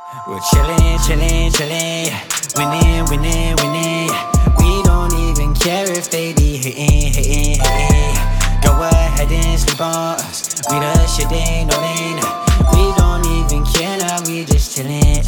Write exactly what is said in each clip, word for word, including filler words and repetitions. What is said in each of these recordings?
We're chillin', chillin', chillin', winning, winning, winning. We don't even care if they be hatin', hatin', hatin'. Go ahead and sleep on us. We the shit they know they know. We don't even care now, we just chillin'.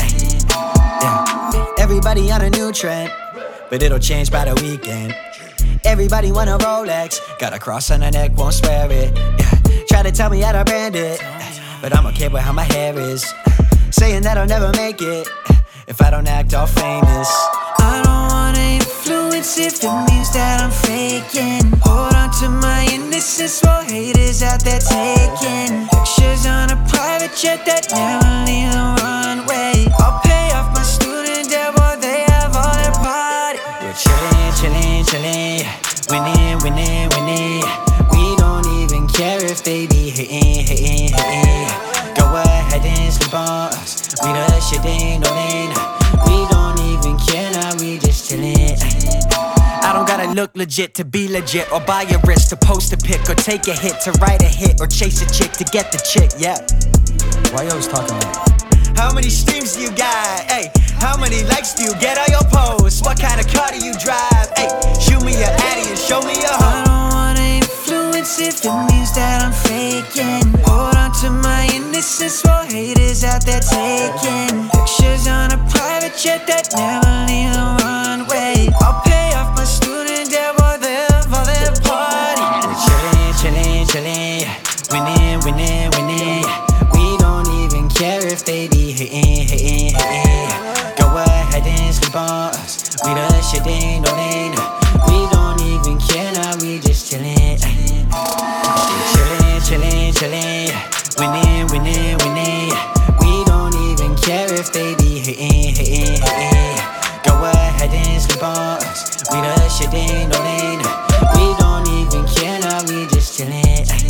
Yeah. Everybody on a new trend, but it'll change by the weekend. Everybody want a Rolex, got a cross on her neck, won't swear it. Yeah. Try to tell me how to brand it, but I'm okay with how my hair is. Saying that I'll never make it if I don't act all famous. I don't wanna influence if it means that I'm faking. Hold on to my innocence while haters out there taking pictures on a private jet that never leave the runway. I'll pay off my student debt while they have all their party. We're chillin', chillin', chillin', winning, winning, winning. We don't even care if they be hatin', hatin', hatin'. Go ahead and sleep on us. We the shit they know they know. We don't even care now, we just chillin'. I don't gotta look legit to be legit, or buy a wrist to post a pic, or take a hit to write a hit, or chase a chick to get the chick, yeah. Why you always talking like that? How many streams do you got? Ay, how many likes do you get on your posts? What kind of car do you drive? Ay, shoot me your addy and show me your home. I don't wanna influence if it means that I'm faking. Hold on to my innocence while haters out there taking pictures on a private jet that never leave the runway. I'll pay off my student debt while they have all their party. We're chillin', chillin', chillin', winning, winning, winning. We don't even care if they be hatin', hatin', hatin'. Go ahead and sleep on us. We the shit they know they know. We don't even care now, we just chillin'. We're chillin', chillin', chillin', winning, winning, winning. We don't even care if they be hatin', hatin', hatin'. Go ahead and sleep on us. We the shit they know they know. We don't even care now, we just chillin'.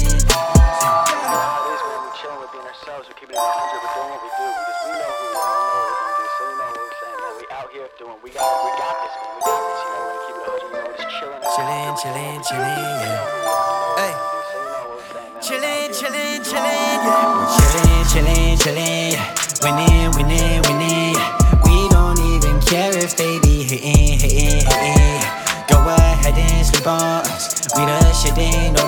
We're keeping it one hundred, we're doing what we do because we know who we are, we know what we're gonna do, so you know what we're saying, man. We out here doing, we got, we got this, man. We got this, you know. We're gonna keep it one hundred, you know. We're just chilling, Chillin', chillin', chillin', yeah. Hey, chillin', chillin', chillin', yeah. We're chillin', chillin', chillin', winning, winning, winning. We don't even care if they be hatin', hatin', hatin'. Go ahead and sleep on us. We the shit they know.